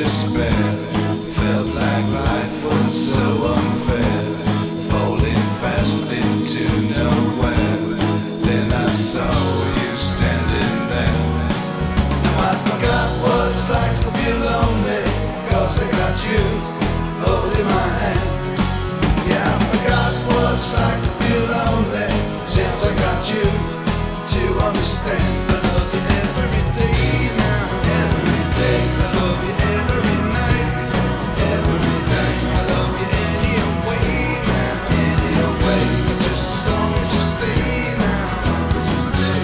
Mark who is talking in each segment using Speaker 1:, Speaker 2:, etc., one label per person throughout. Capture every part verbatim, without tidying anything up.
Speaker 1: despair. Felt like life was so unfair, falling fast into nowhere. Then I saw you standing there. Now I forgot what it's like to feel lonely, 'cause I got you holding my hand. Yeah, I forgot what it's like to feel lonely, since I got you to understand. I love you every day now, every day. I love you every night, every night. I love you anyway now, anyway. But just as long as you stay now, just stay.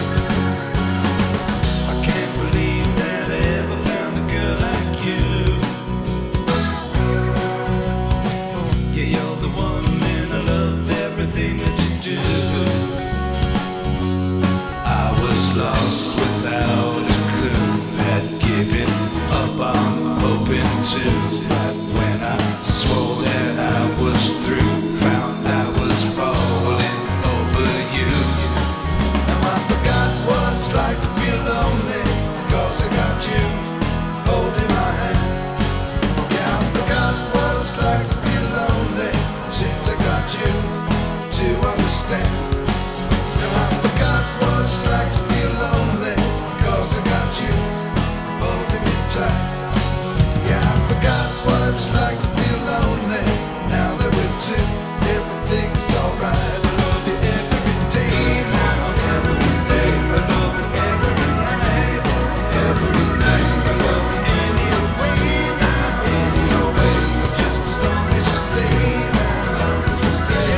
Speaker 1: I can't believe that I ever found a girl like you. Yeah, you're the one, and I love everything that you do. I was lost without a clue, had given up on hoping to. But when I swore that I was through, found I was falling over you. Now I forgot what it's like to feel lonely, 'cause I got you holding my hand. Yeah, I forgot what it's like to feel lonely, since I got you to understand. Now I forgot what it's like to feel lonely, 'cause I got you holding me tight. Yeah, I forgot what it's like to feel lonely, now that we're two, everything's alright. I love you every day now, every day. I love you every night, every night. I love you anyway now, anyway. Just as long as you stay now, just stay.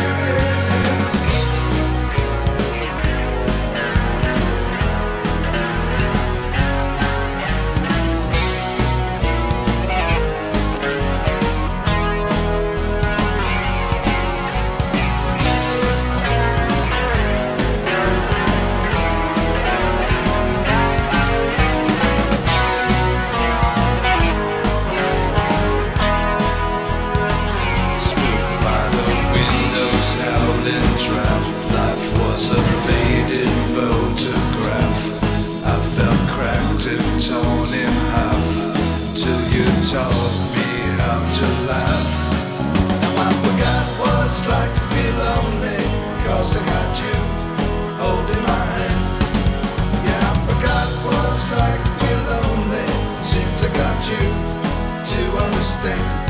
Speaker 1: Spooked by the windows, howling drought. Life was a faded photograph. I felt cracked and torn in half, till you taught me how to laugh. Now I forgot what it's like to be lonely, 'cause I got you holding my hand. Yeah, I forgot what it's like to be lonely, since I got you to understand.